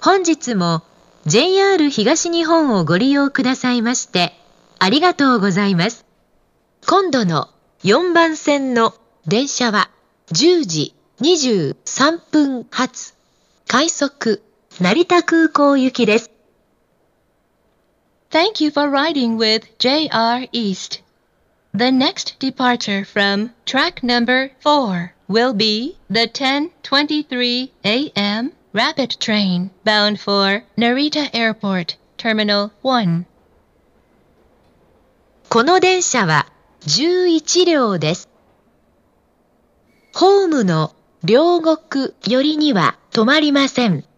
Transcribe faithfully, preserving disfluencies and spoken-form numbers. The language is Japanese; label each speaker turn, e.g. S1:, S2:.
S1: 本日も ジェイアール 東日本をご利用くださいましてありがとうございます。今度のよんばん線の電車はじゅうじにじゅうさんぷん発快速成田空港行きです。
S2: Thank you for riding with ジェイアール East. The next departure from track number four will be the ten twenty-three a m rapid train bound for Narita Airport, Terminal one.
S1: この電車はじゅういちりょうです。ホームの両国寄りには止まりません。